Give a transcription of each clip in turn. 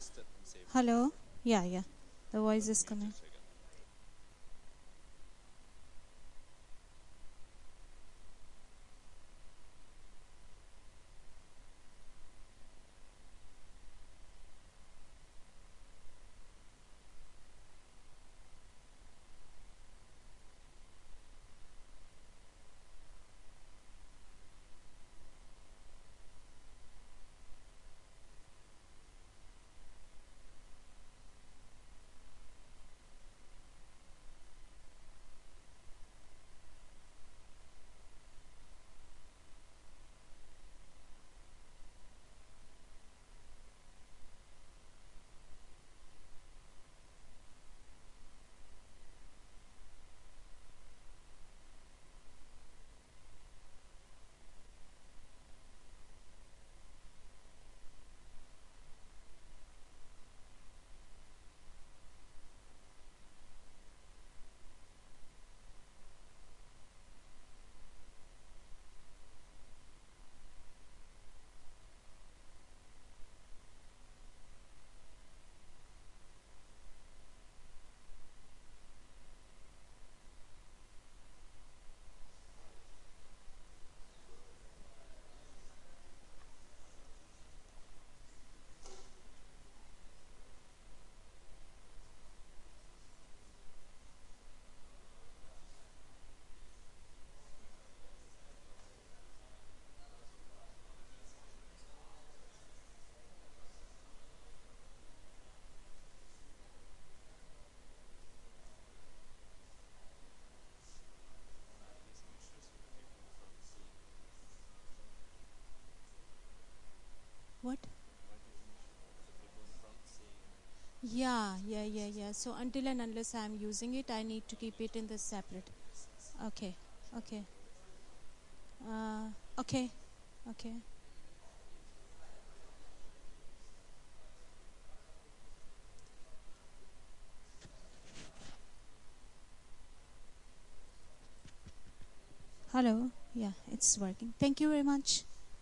Hello? Yeah, yeah. The voice is coming. What? Yeah. So until and unless I'm using it, I need to keep it in the separate. Okay, okay. Okay, okay. Hello? Yeah, it's working. Thank you very much.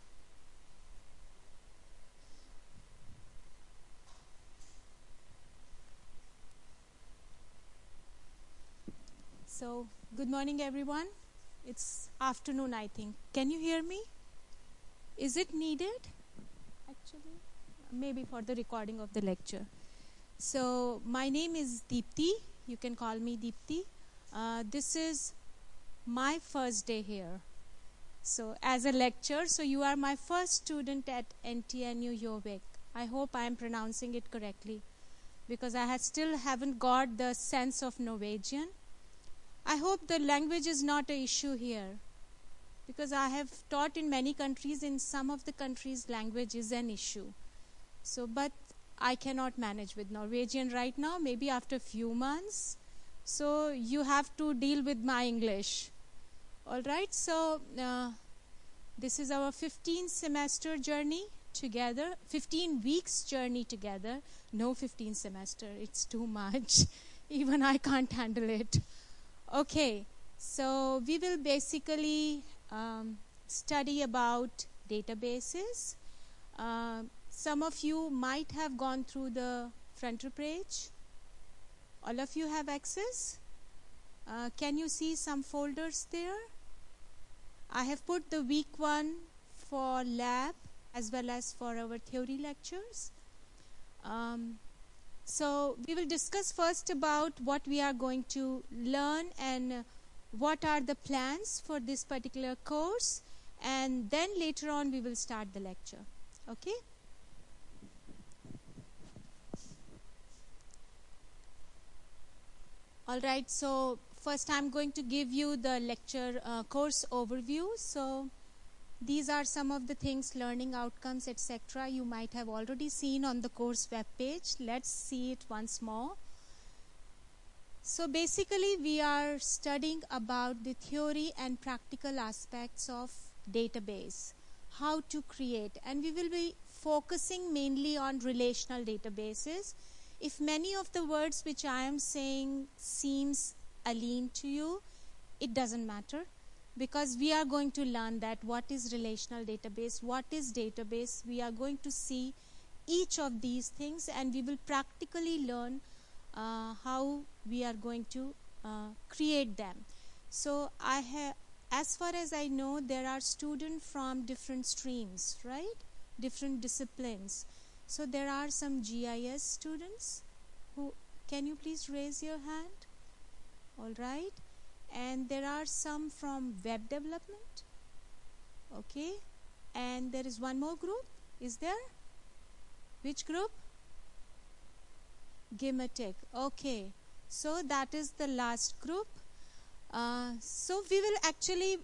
So, good morning, everyone. It's afternoon, I think. Can you hear me? Is it needed? Actually, maybe for the recording of the lecture. So, my name is Deepti. You can call me Deepti. This is my first day here. So, as a lecturer, so you are my first student at NTNU Jobbik. I hope I am pronouncing it correctly because I still haven't got the sense of Norwegian. I hope the language is not an issue here because I have taught in many countries. In some of the countries, language is an issue. So, but I cannot manage with Norwegian right now, maybe after a few months. So, you have to deal with my English. All right, so this is our 15 semester journey together, 15 weeks journey together. No 15 semester, it's too much. Even I can't handle it. Okay, so we will basically study about databases. Some of you might have gone through the frontal page. All of you have access? Can you see some folders there? I have put the week 1 for lab as well as for our theory lectures. So we will discuss first about what we are going to learn and what are the plans for this particular course, and then later on we will start the lecture. Okay? Alright, so first I'm going to give you the lecture course overview. So these are some of the things, learning outcomes, etc. you might have already seen on the course web page. Let's see it once more. So basically we are studying about the theory and practical aspects of database, how to create, and we will be focusing mainly on relational databases. If many of the words which I am saying seems alien to you, it doesn't matter, because we are going to learn that what is relational database, what is database. We are going to see each of these things, and we will practically learn how we are going to create them. So as far as I know, there are students from different streams, right? Different disciplines. So there are some GIS students who, can you please raise your hand? All right. And there are some from web development. Okay. And there is one more group. Is there? Which group? Gimatech. Okay. So that is the last group. So we will actually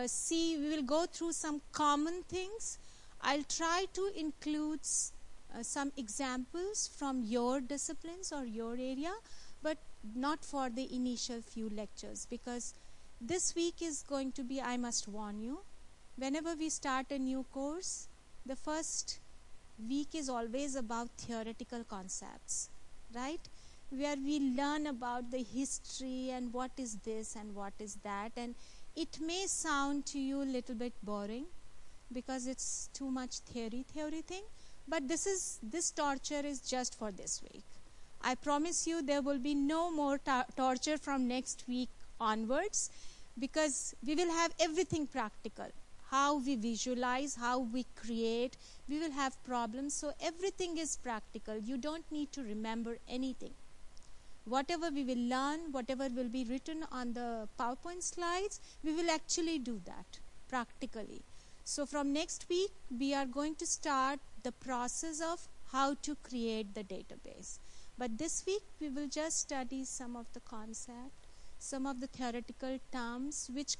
we will go through some common things. I'll try to include some examples from your disciplines or your area, but not for the initial few lectures, because this week is going to be, I must warn you, whenever we start a new course, the first week is always about theoretical concepts, right? Where we learn about the history and what is this and what is that, and it may sound to you a little bit boring because it's too much theory thing, but this torture is just for this week. I promise you there will be no more torture from next week onwards, because we will have everything practical. How we visualize, how we create, we will have problems, so everything is practical. You don't need to remember anything. Whatever we will learn, whatever will be written on the PowerPoint slides, we will actually do that practically. So from next week, we are going to start the process of how to create the database. But this week, we will just study some of the concept, some of the theoretical terms, which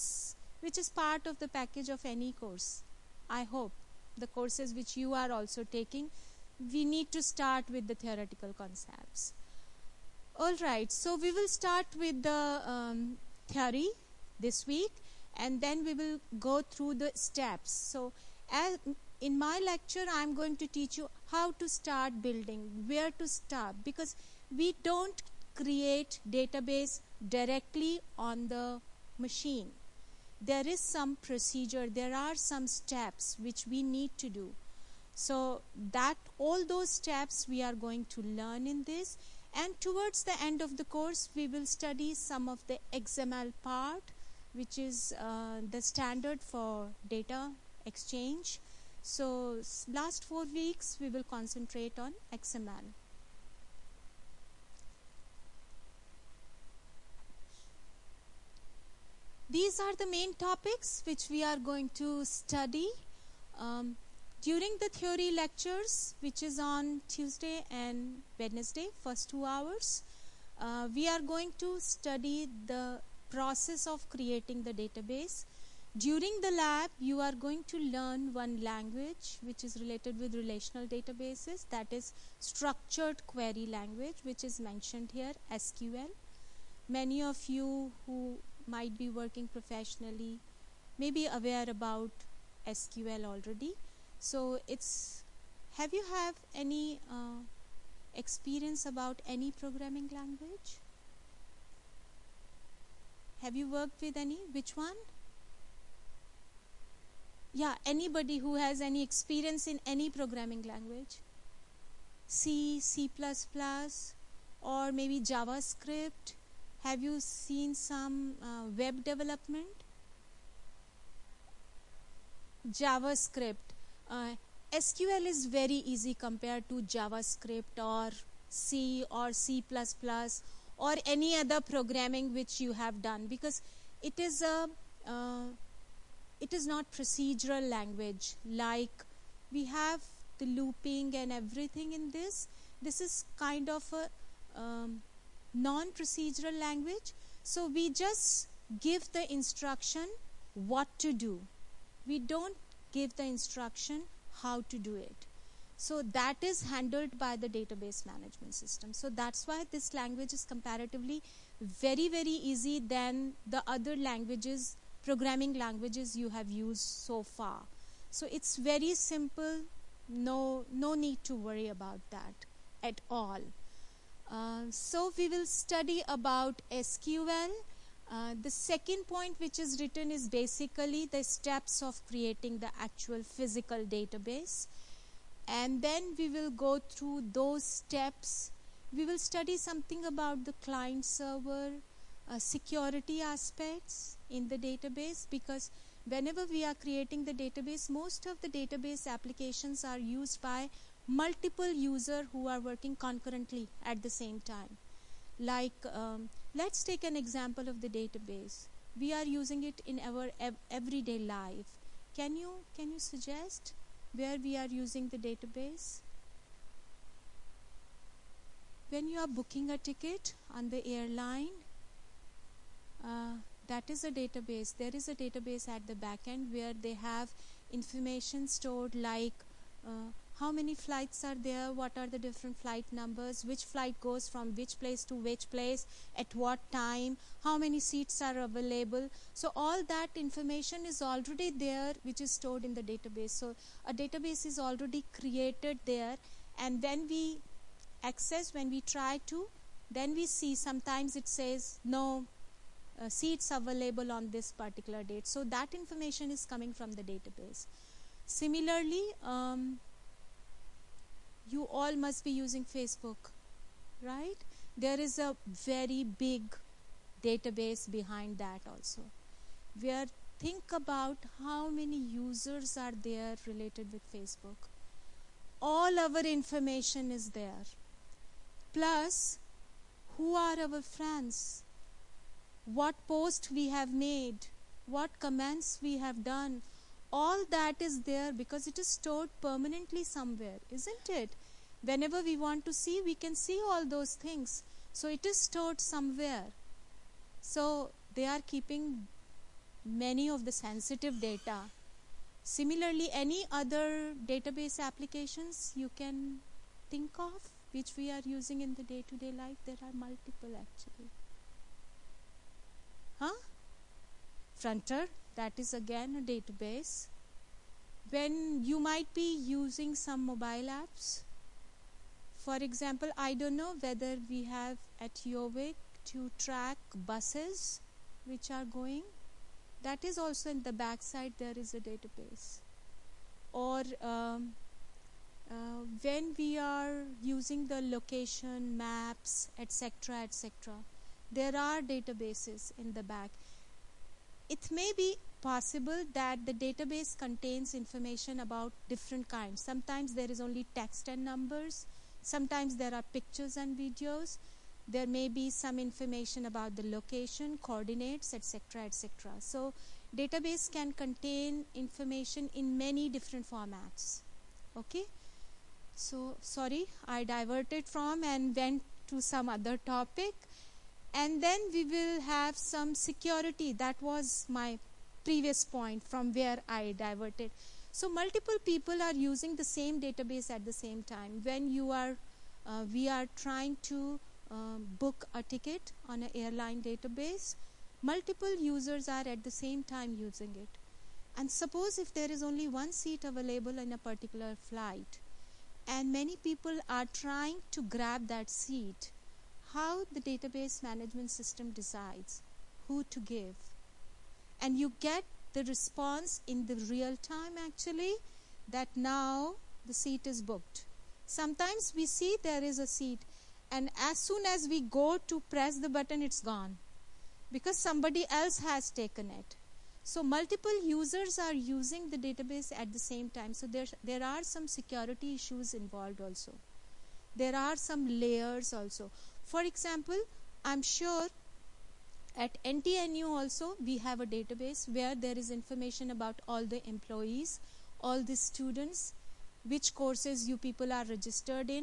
is part of the package of any course. I hope the courses which you are also taking, we need to start with the theoretical concepts. All right, so we will start with the theory this week, and then we will go through the steps. So in my lecture, I'm going to teach you how to start building, where to start, because we don't create database directly on the machine. There is some procedure, there are some steps which we need to do. So that all those steps we are going to learn in this, and towards the end of the course, we will study some of the XML part, which is the standard for data exchange. So last 4 weeks, we will concentrate on XML. These are the main topics which we are going to study during the theory lectures, which is on Tuesday and Wednesday, first 2 hours. We are going to study the process of creating the database. During the lab, you are going to learn one language which is related with relational databases, that is structured query language, which is mentioned here, SQL. Many of you who might be working professionally may be aware about SQL already. So have you any experience about any programming language? Have you worked with any? Which one? Yeah, anybody who has any experience in any programming language? C, C++, or maybe JavaScript? Have you seen some web development? JavaScript. SQL is very easy compared to JavaScript or C or C++ or any other programming which you have done, because it is not procedural language like we have the looping and everything in this. This is kind of a non-procedural language. So we just give the instruction what to do. We don't give the instruction how to do it. So that is handled by the database management system. So that's why this language is comparatively very, very easy than the other languages, programming languages you have used so far. So it's very simple. No need to worry about that at all. So we will study about SQL. The second point which is written is basically the steps of creating the actual physical database. And then we will go through those steps. We will study something about the client server security aspects in the database, because whenever we are creating the database, most of the database applications are used by multiple users who are working concurrently at the same time. Like, let's take an example of the database. We are using it in our everyday life. Can you suggest where we are using the database? When you are booking a ticket on the airline, that is a database. There is a database at the back end where they have information stored, like how many flights are there, what are the different flight numbers, which flight goes from which place to which place, at what time, how many seats are available. So all that information is already there, which is stored in the database. So a database is already created there, and when we access, when we try to, then we see sometimes it says no seats available on this particular date. So that information is coming from the database. Similarly, you all must be using Facebook, right? There is a very big database behind that also, where think about how many users are there related with Facebook. All our information is there. Plus, who are our friends? What post we have made, what comments we have done, all that is there because it is stored permanently somewhere, isn't it? Whenever we want to see, we can see all those things. So it is stored somewhere. So they are keeping many of the sensitive data. Similarly, any other database applications you can think of which we are using in the day-to-day life? There are multiple actually. Fronter, that is again a database. When you might be using some mobile apps, for example, I don't know whether we have at Yovik to track buses which are going. That is also in the backside, there is a database. Or when we are using the location, maps, etc., there are databases in the back. It may be possible that the database contains information about different kinds. Sometimes there is only text and numbers. Sometimes there are pictures and videos. There may be some information about the location, coordinates, etc., etc. So database can contain information in many different formats. Okay? So sorry, I diverted from and went to some other topic. And then we will have some security. That was my previous point from where I diverted. So multiple people are using the same database at the same time. When we are trying to book a ticket on an airline database, multiple users are at the same time using it. And suppose if there is only one seat available in a particular flight, and many people are trying to grab that seat, how the database management system decides who to give. And you get the response in the real time actually, that now the seat is booked. Sometimes we see there is a seat, and as soon as we go to press the button, it's gone because somebody else has taken it. So multiple users are using the database at the same time. So there are some security issues involved also. There are some layers also. For example, I'm sure at NTNU also we have a database where there is information about all the employees, all the students, which courses you people are registered in.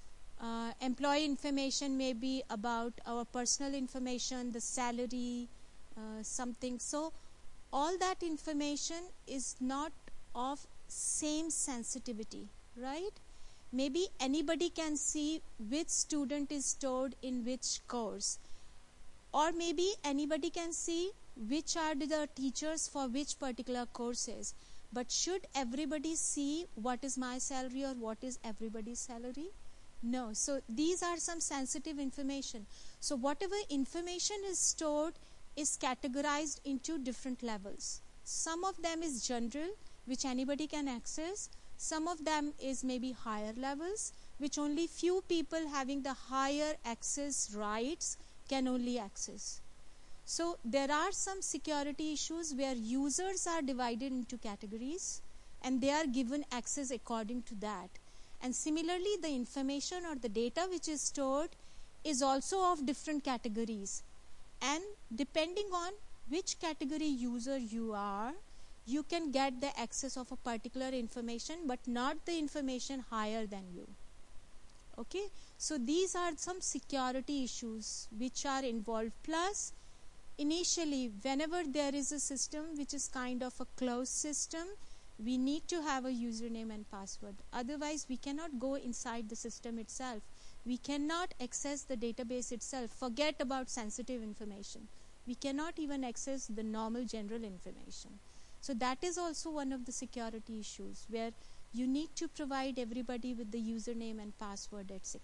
Employee information may be about our personal information, the salary, something. So all that information is not of same sensitivity, right? Maybe anybody can see which student is stored in which course. Or maybe anybody can see which are the teachers for which particular courses. But should everybody see what is my salary or what is everybody's salary? No. So these are some sensitive information. So whatever information is stored is categorized into different levels. Some of them is general, which anybody can access. Some of them is maybe higher levels, which only few people having the higher access rights can only access. So there are some security issues where users are divided into categories and they are given access according to that. And similarly, the information or the data which is stored is also of different categories. And depending on which category user you are, you can get the access of a particular information, but not the information higher than you. Okay, so these are some security issues which are involved. Plus, initially, whenever there is a system which is kind of a closed system, we need to have a username and password. Otherwise, we cannot go inside the system itself. We cannot access the database itself. Forget about sensitive information. We cannot even access the normal general information. So that is also one of the security issues where you need to provide everybody with the username and password, etc.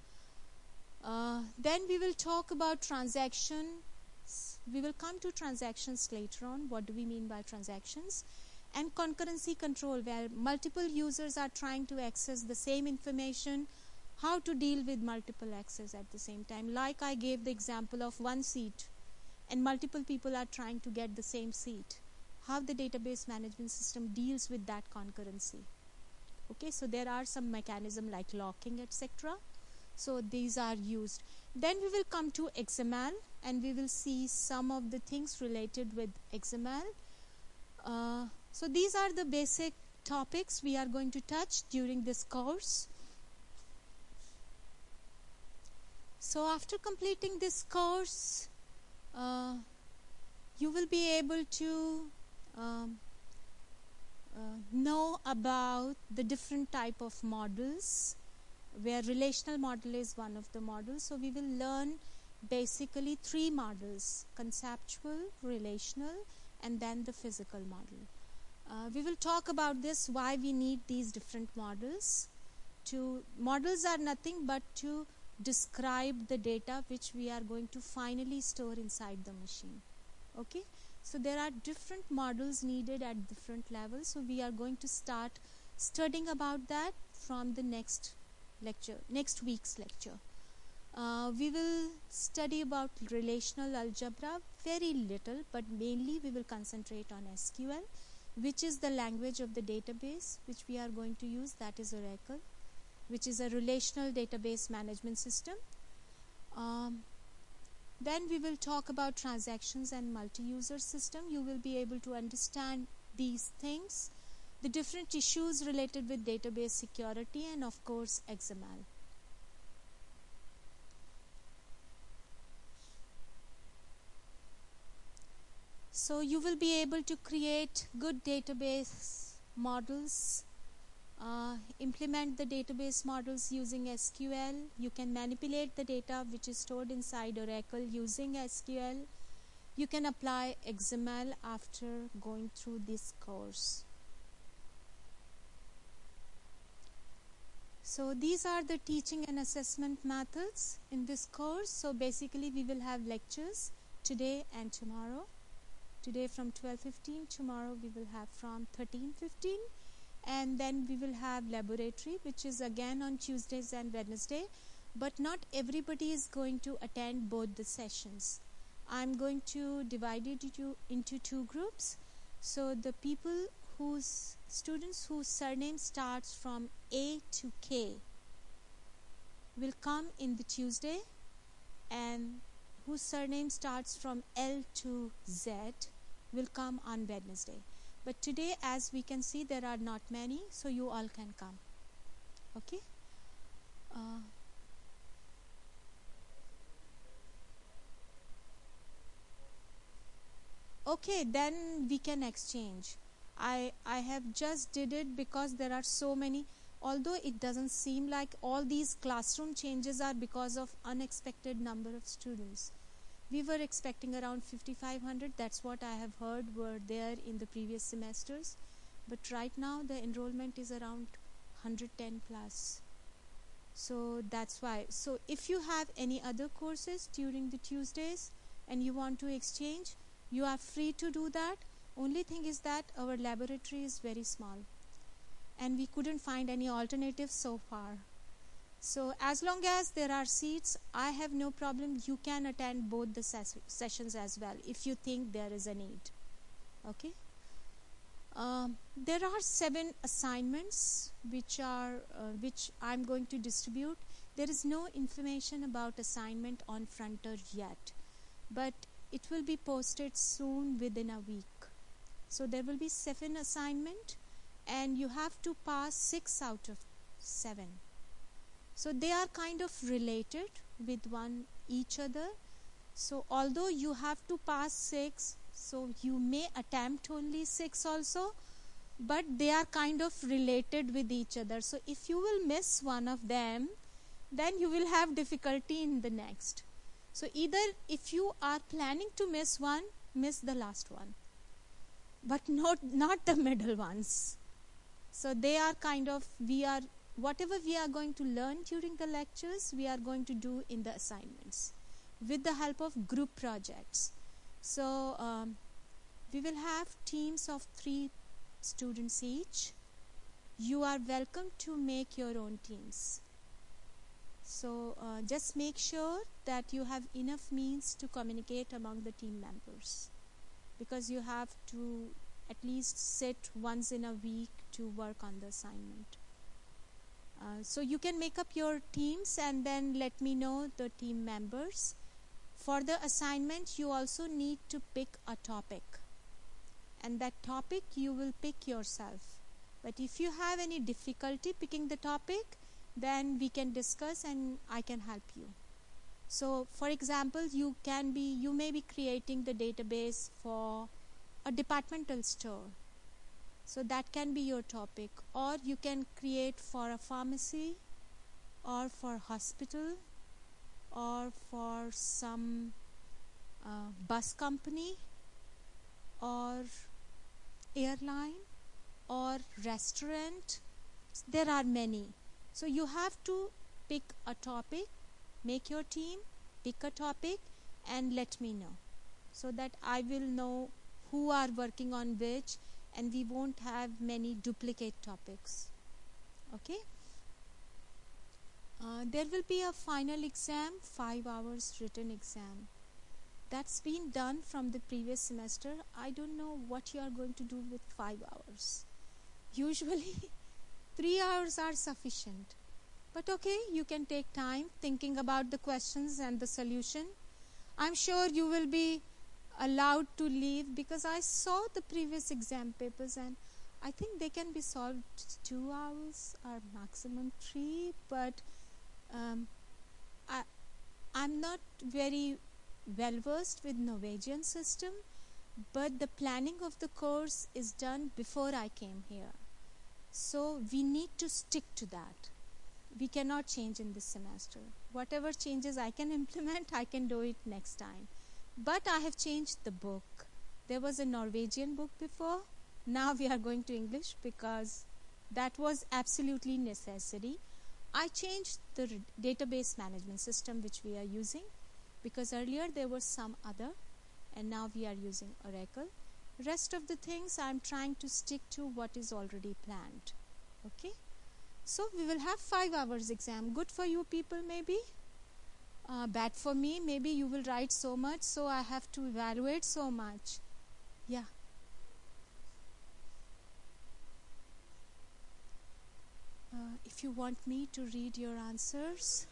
Then we will talk about transactions. We will come to transactions later on. What do we mean by transactions? And concurrency control, where multiple users are trying to access the same information, how to deal with multiple access at the same time. Like I gave the example of one seat and multiple people are trying to get the same seat. How the database management system deals with that concurrency. Okay, so there are some mechanism like locking, etc. So these are used. Then we will come to XML and we will see some of the things related with XML. So these are the basic topics we are going to touch during this course. So after completing this course, you will be able to know about the different type of models, where relational model is one of the models. So we will learn basically three models: conceptual, relational, and then the physical model. We will talk about this, why we need these different models. Models are nothing but to describe the data which we are going to finally store inside the machine. Okay, so there are different models needed at different levels. So we are going to start studying about that from the next week's lecture. We will study about relational algebra, very little, but mainly we will concentrate on SQL, which is the language of the database which we are going to use, that is Oracle, which is a relational database management system. Then we will talk about transactions and multi-user system. You will be able to understand these things, the different issues related with database security, and of course XML. So you will be able to create good database models, implement the database models using SQL. You can manipulate the data which is stored inside Oracle using SQL. You can apply XML after going through this course. So these are the teaching and assessment methods in this course. So basically we will have lectures today and tomorrow. Today from 12:15, tomorrow we will have from 13:15, and then we will have laboratory, which is again on Tuesdays and Wednesday, but not everybody is going to attend both the sessions. I'm going to divide it into two groups. So the students whose surname starts from A to K will come in the Tuesday, and whose surname starts from L to Z will come on Wednesday. But today, as we can see, there are not many, so you all can come. Okay? Okay, then we can exchange. I have just did it because there are so many, although it doesn't seem like all these classroom changes are because of unexpected number of students. We were expecting around 5,500. That's what I have heard were there in the previous semesters. But right now the enrollment is around 110 plus. So that's why. So if you have any other courses during the Tuesdays and you want to exchange, you are free to do that. Only thing is that our laboratory is very small. and we couldn't find any alternatives so far. So as long as there are seats, I have no problem. You can attend both the sessions as well if you think there is a need. Okay. There are 7 assignments which I'm going to distribute. There is no information about assignment on Fronter yet, but it will be posted soon within a week. So there will be 7 assignment, and you have to pass 6 out of 7. So they are kind of related with each other. So although you have to pass 6, so you may attempt only 6 also, but they are kind of related with each other. So if you will miss one of them, then you will have difficulty in the next. So either if you are planning to miss one, miss the last one, but not the middle ones. So they are kind of, whatever we are going to learn during the lectures, we are going to do in the assignments with the help of group projects. So we will have teams of 3 students each. You are welcome to make your own teams. So just make sure that you have enough means to communicate among the team members, because you have to at least sit once in a week to work on the assignment. So you can make up your teams and then let me know the team members. For the assignment, you also need to pick a topic, and that topic you will pick yourself. But if you have any difficulty picking the topic, then we can discuss and I can help you. So for example, you may be creating the database for a departmental store. So that can be your topic. Or you can create for a pharmacy, or for hospital, or for some bus company, or airline, or restaurant. There are many. So you have to pick a topic, make your team, pick a topic, and let me know, so that I will know who are working on which, and we won't have many duplicate topics. Okay. There will be a final exam, 5 hours written exam. That's been done from the previous semester. I don't know what you are going to do with 5 hours. Usually 3 hours are sufficient. But okay, you can take time thinking about the questions and the solution. I'm sure you will be allowed to leave, because I saw the previous exam papers and I think they can be solved 2 hours or maximum 3, but I'm not very well versed with Norwegian system, but the planning of the course is done before I came here. So we need to stick to that. We cannot change in this semester. Whatever changes I can implement, I can do it next time. But I have changed the book. There was a Norwegian book before. Now we are going to English because that was absolutely necessary. I changed the database management system which we are using, because earlier there was some other, and now we are using Oracle. Rest of the things I am trying to stick to what is already planned. Okay. So we will have 5 hours exam. Good for you people maybe. Bad for me. Maybe you will write so much, so I have to evaluate so much. Yeah. If you want me to read your answers,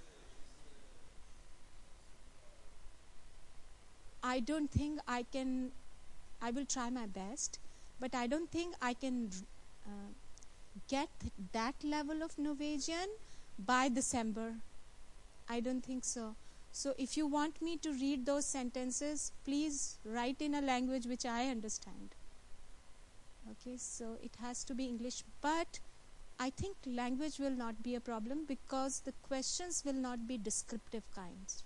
I don't think I can. I will try my best, but I don't think I can get that level of Norwegian by December. I don't think so. So if you want me to read those sentences, please write in a language which I understand. Okay, so it has to be English, but I think language will not be a problem, because the questions will not be descriptive kinds.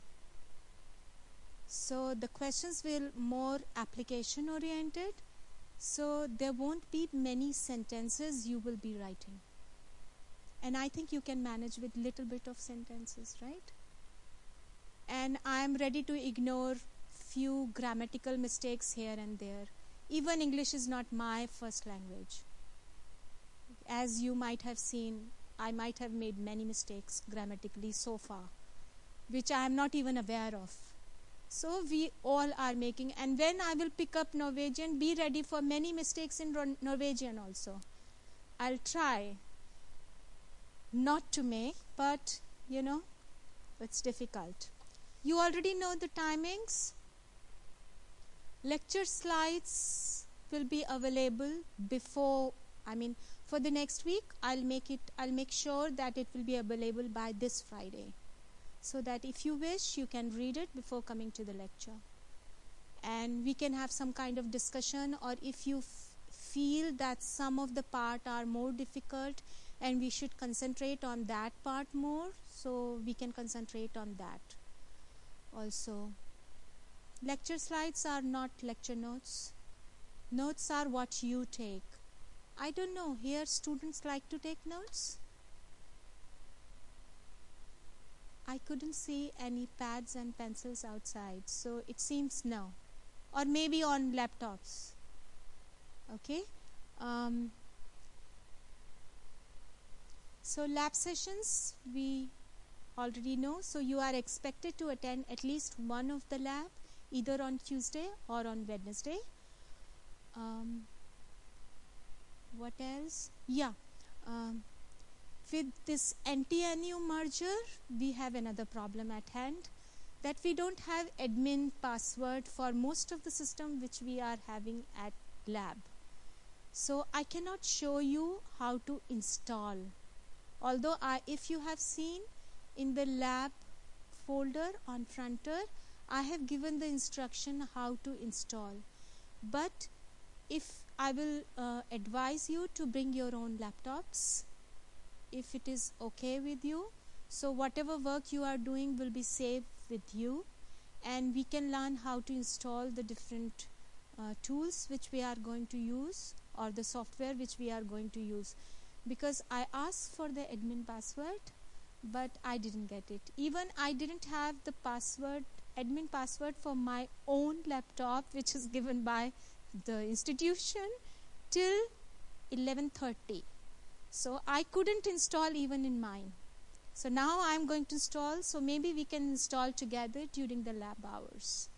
So the questions will more application oriented. So there won't be many sentences you will be writing. And I think you can manage with little bit of sentences, right? And I am ready to ignore few grammatical mistakes here and there. Even English is not my first language. as you might have seen, I might have made many mistakes grammatically so far, which I am not even aware of. So we all are making, and when I will pick up Norwegian, be ready for many mistakes in Norwegian also. I'll try not to make, but it's difficult. You already know the timings. Lecture slides will be available for the next week. I'll make sure that it will be available by this Friday, so that if you wish, you can read it before coming to the lecture, and we can have some kind of discussion. Or if you feel that some of the part are more difficult and we should concentrate on that part more, so we can concentrate on that also. Lecture slides are not lecture notes. Notes are what you take. I don't know, here students like to take notes? I couldn't see any pads and pencils outside, so it seems no. Or maybe on laptops. Okay? So lab sessions, we already know. So you are expected to attend at least one of the lab, either on Tuesday or on Wednesday. What else? Yeah. With this NTNU merger, we have another problem at hand, that we don't have admin password for most of the system which we are having at lab. So I cannot show you how to install. Although if you have seen in the lab folder on Fronter, I have given the instruction how to install. But if I will advise you to bring your own laptops, if it is okay with you. So whatever work you are doing will be saved with you, and we can learn how to install the different tools which we are going to use, or the software which we are going to use. Because I asked for the admin password, but I didn't get it. Even I didn't have the admin password for my own laptop, which is given by the institution, till 11:30. So I couldn't install even in mine. So now I'm going to install, so maybe we can install together during the lab hours.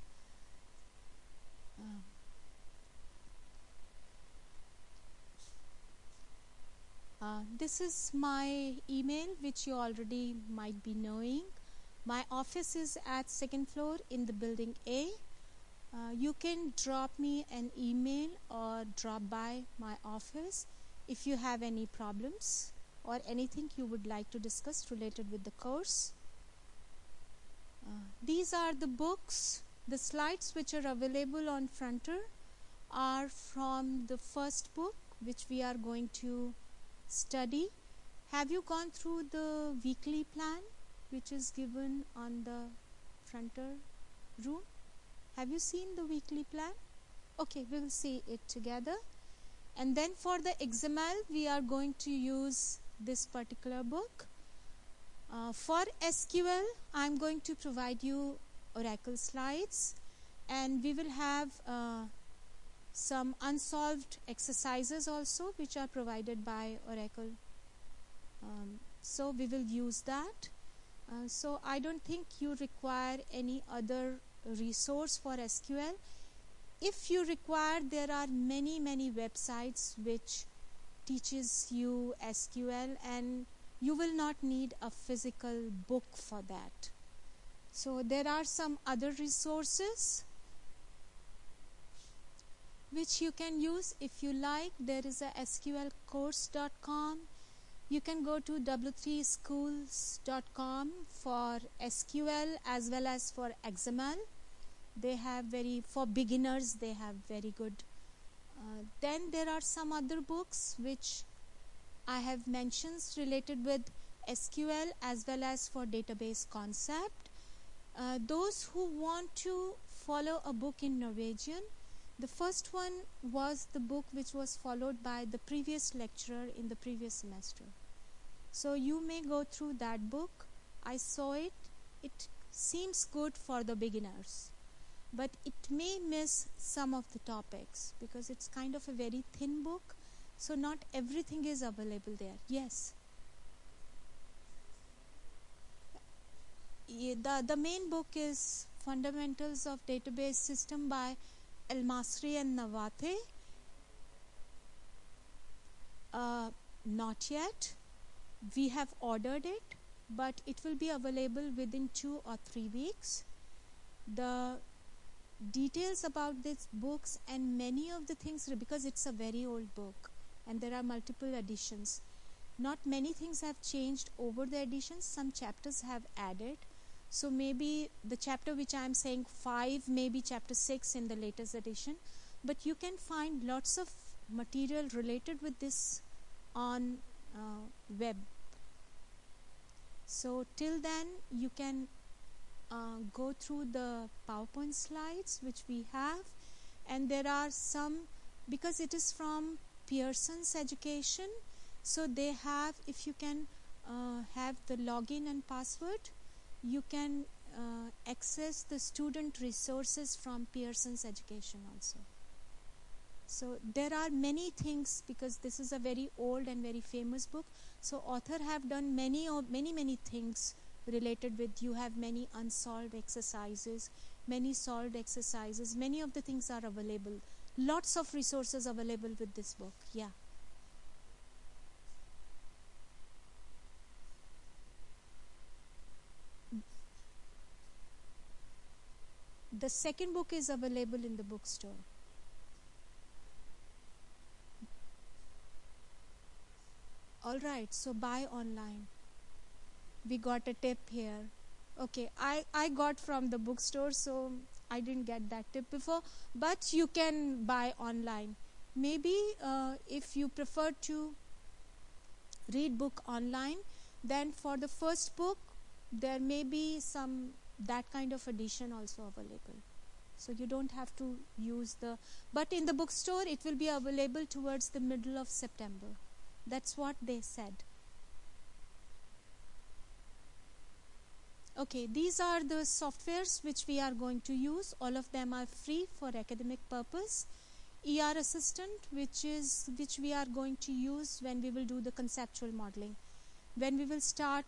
This is my email, which you already might be knowing. My office is at 2nd floor in the building A. You can drop me an email or drop by my office if you have any problems or anything you would like to discuss related with the course. These are the books. The slides which are available on Fronter are from the first book which we are going to study. Have you gone through the weekly plan which is given on the Fronter room? Have you seen the weekly plan? Okay, we will see it together. And then for the XML, we are going to use this particular book. For SQL, I'm going to provide you Oracle slides, and we will have some unsolved exercises also, which are provided by Oracle. So we will use that. So I don't think you require any other resource for SQL. If you require, there are many websites which teaches you SQL, and you will not need a physical book for that. So there are some other resources which you can use if you like. There is a sqlcourse.com. You can go to w3schools.com for SQL as well as for XML. They have for beginners, they have very good. Then there are some other books which I have mentioned related with SQL as well as for database concept. Those who want to follow a book in Norwegian, the first one was the book which was followed by the previous lecturer in the previous semester. So you may go through that book. I saw it. It seems good for the beginners, but it may miss some of the topics because it's kind of a very thin book. So not everything is available there. Yes. The main book is Fundamentals of Database System by El-Masri and Nawate. Not yet. We have ordered it, but it will be available within 2 or 3 weeks. The details about these books and many of the things, because it's a very old book and there are multiple editions, not many things have changed over the editions. Some chapters have added. So maybe the chapter which I am saying 5, maybe chapter 6 in the latest edition. But you can find lots of material related with this on web. So till then you can go through the PowerPoint slides which we have, and there are some, because it is from Pearson's Education, so they have, if you can have the login and password, you can access the student resources from Pearson's Education also. So there are many things, because this is a very old and very famous book. So author have done many things related with, you have many unsolved exercises, many solved exercises, many of the things are available. Lots of resources available with this book. Yeah. The second book is available in the bookstore. Alright, so buy online. We got a tip here. Okay, I got from the bookstore, so I didn't get that tip before, but you can buy online. Maybe if you prefer to read book online, then for the first book there may be some that kind of edition also available. So you don't have to use the, but in the bookstore it will be available towards the middle of September. That's what they said. Okay, these are the softwares which we are going to use. All of them are free for academic purpose. ER Assistant, which we are going to use when we will do the conceptual modeling. When we will start,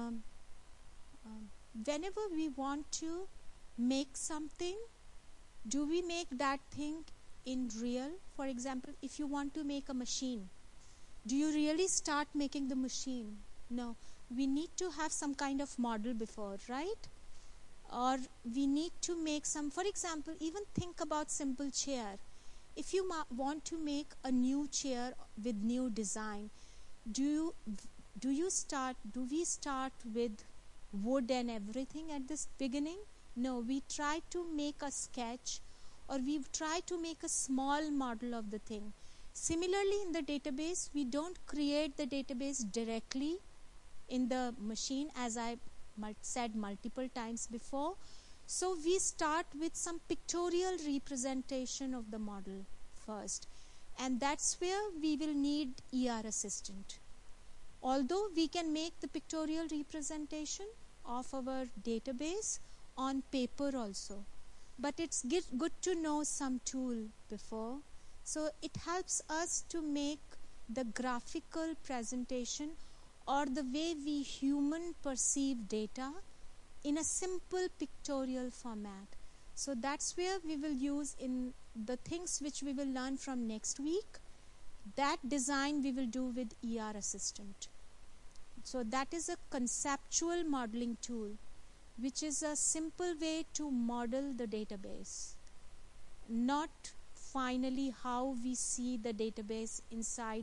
whenever we want to make something, do we make that thing in real? For example, if you want to make a machine, do you really start making the machine? No. We need to have some kind of model before, right? Or we need to make some, for example, even think about simple chair. If you want to make a new chair with new design, do we start with wood and everything at this beginning? No, we try to make a sketch, or we try to make a small model of the thing. Similarly, in the database, we don't create the database directly in the machine, as I said multiple times before. So we start with some pictorial representation of the model first, and that's where we will need ER Assistant. Although we can make the pictorial representation of our database on paper also, but it's good to know some tool before. So it helps us to make the graphical presentation, or the way we human perceive data, in a simple pictorial format. So that's where we will use in the things which we will learn from next week. That design we will do with ER Assistant. So that is a conceptual modeling tool, which is a simple way to model the database, not finally how we see the database inside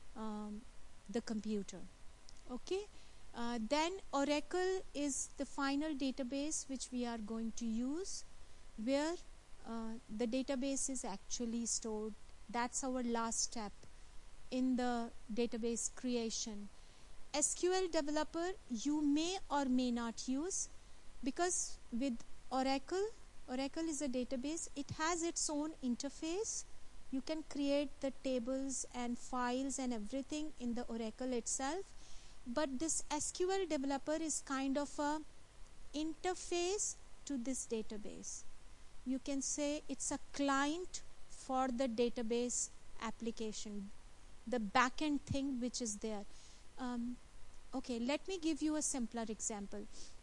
the computer. Okay, then Oracle is the final database which we are going to use, where the database is actually stored. That's our last step in the database creation. SQL Developer you may or may not use, because with Oracle is a database. It has its own interface. You can create the tables and files and everything in the Oracle itself. But this SQL Developer is kind of a interface to this database. You can say it's a client for the database application. the back-end thing which is there. Okay, let me give you a simpler example.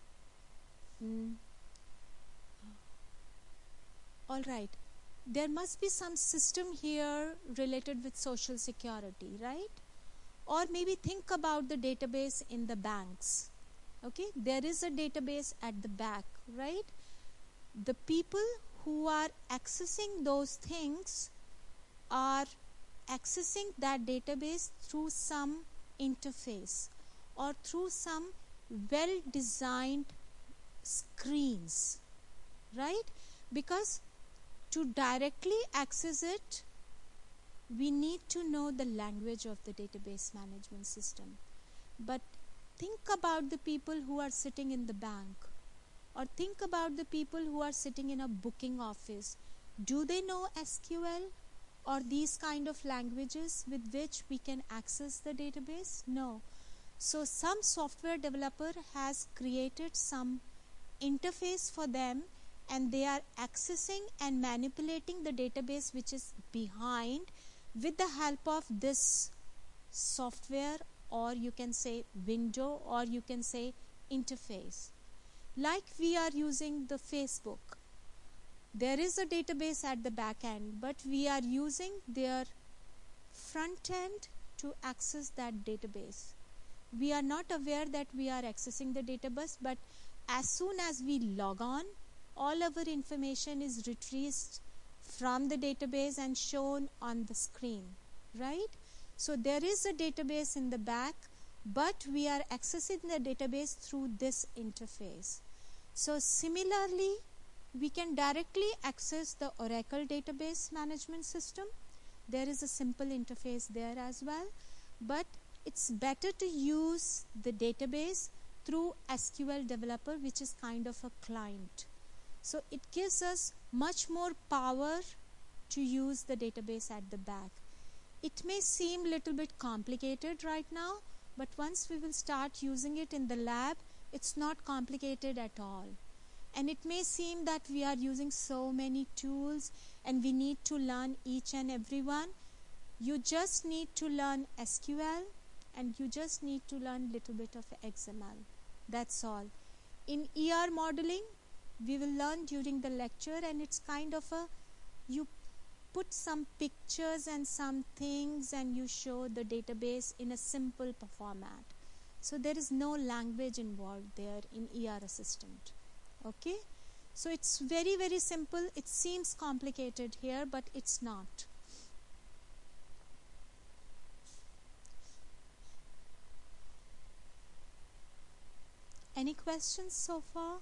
All right. There must be some system here related with social security, right? Or maybe think about the database in the banks. Okay, there is a database at the back, right? The people who are accessing those things are accessing that database through some interface or through some well-designed screens, right? Because to directly access it, we need to know the language of the database management system. But think about the people who are sitting in the bank, or think about the people who are sitting in a booking office. Do they know SQL or these kind of languages with which we can access the database? No. So some software developer has created some interface for them, and they are accessing and manipulating the database which is behind with the help of this software, or you can say window, or you can say interface. Like we are using the Facebook. There is a database at the back end, but we are using their front end to access that database. We are not aware that we are accessing the database, but as soon as we log on, all our information is retrieved from the database and shown on the screen, right? So there is a database in the back, but we are accessing the database through this interface. So similarly, we can directly access the Oracle database management system. There is a simple interface there as well, but it's better to use the database through SQL Developer, which is kind of a client. So it gives us much more power to use the database at the back. It may seem a little bit complicated right now, but once we will start using it in the lab, it's not complicated at all. And it may seem that we are using so many tools and we need to learn each and every one. You just need to learn SQL, and you just need to learn a little bit of XML. That's all. In ER modeling, we will learn during the lecture, and it's kind of a, you put some pictures and some things and you show the database in a simple format. So there is no language involved there in ER Assistant. Okay? So it's very, very simple. It seems complicated here, but it's not. Any questions so far?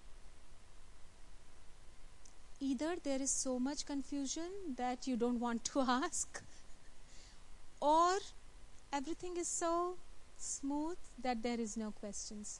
Either there is so much confusion that you don't want to ask, or everything is so smooth that there is no questions.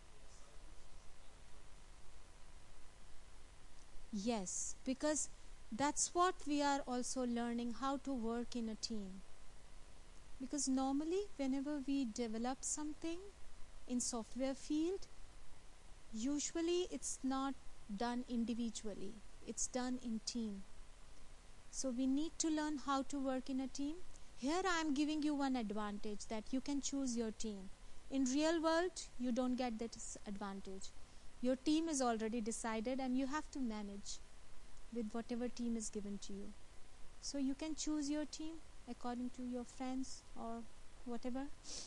Yes, because that's what we are also learning, how to work in a team. Because normally whenever we develop something in software field, usually it's not done individually. It's done in team. So we need to learn how to work in a team. Here I am giving you one advantage, that you can choose your team. In real world, you don't get that advantage. Your team is already decided and you have to manage with whatever team is given to you. So you can choose your team according to your friends or whatever.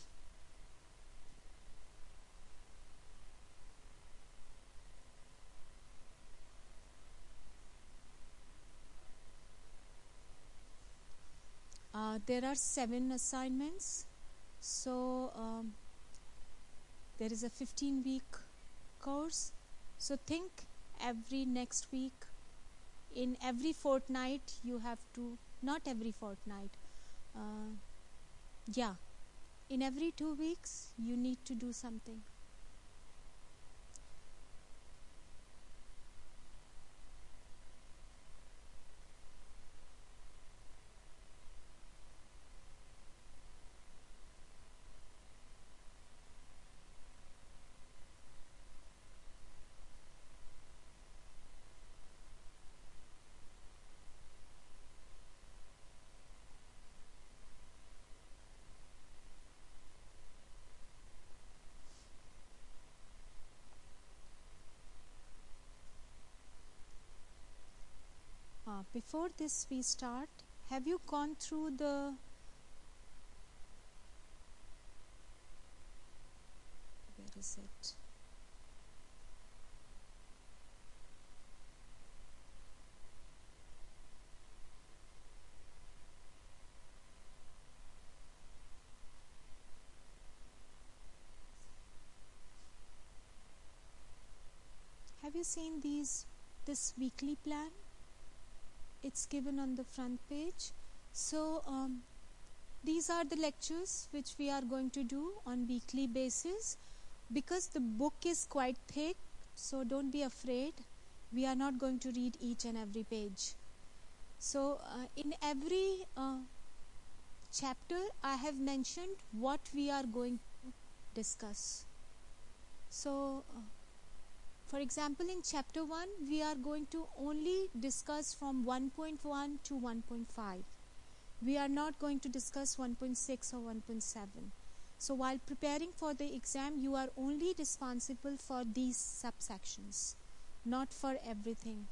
There are 7 assignments. So there is a 15-week course. So think every next week, in every fortnight you have to, not every fortnight, in every 2 weeks you need to do something. Before this we start, have you gone through the where is it? Have you seen this weekly plan? It's given on the front page. So these are the lectures which we are going to do on weekly basis. Because the book is quite thick, so don't be afraid. We are not going to read each and every page. So in every chapter I have mentioned what we are going to discuss. So for example, in chapter 1 we are going to only discuss from 1.1 to 1.5. We are not going to discuss 1.6 or 1.7. So while preparing for the exam, you are only responsible for these subsections, not for everything.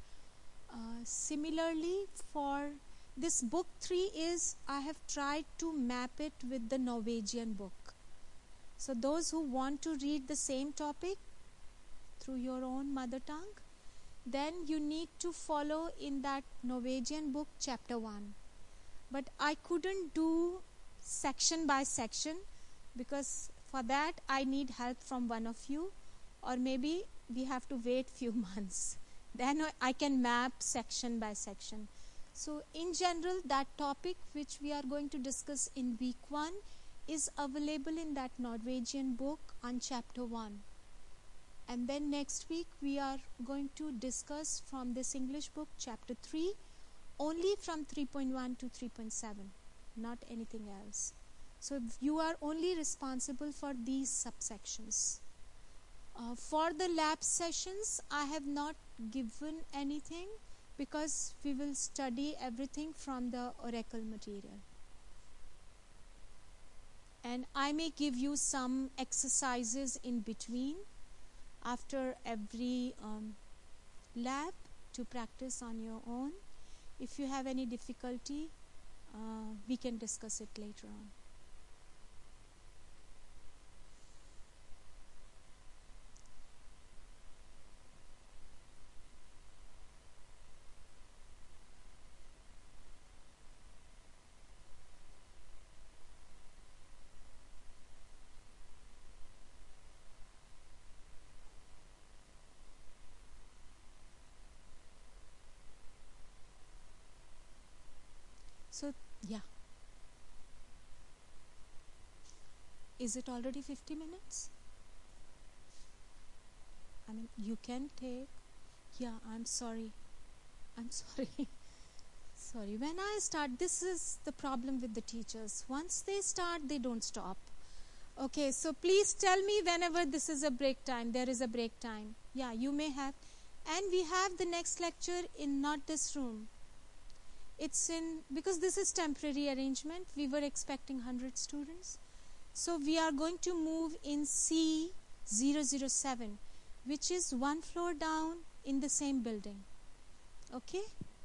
Similarly, for this book 3 I have tried to map it with the Norwegian book. So those who want to read the same topic through your own mother tongue, then you need to follow in that Norwegian book chapter 1. But I couldn't do section by section, because for that I need help from one of you, or maybe we have to wait few months. Then I can map section by section. So in general, that topic which we are going to discuss in week 1 is available in that Norwegian book on chapter 1. And then next week we are going to discuss from this English book chapter 3 only from 3.1 to 3.7, not anything else. So you are only responsible for these subsections. For the lab sessions, I have not given anything because we will study everything from the oracle material. And I may give you some exercises in between after every lab to practice on your own. If you have any difficulty, we can discuss it later on. So, yeah. Is it already 50 minutes? I mean, you can take... Yeah, I'm sorry. Sorry. When I start, this is the problem with the teachers. Once they start, they don't stop. Okay, so please tell me whenever this is a break time. There is a break time. Yeah, you may have. And we have the next lecture in not this room. It's in, because this is temporary arrangement, we were expecting 100 students. So we are going to move in C007, which is one floor down in the same building. Okay?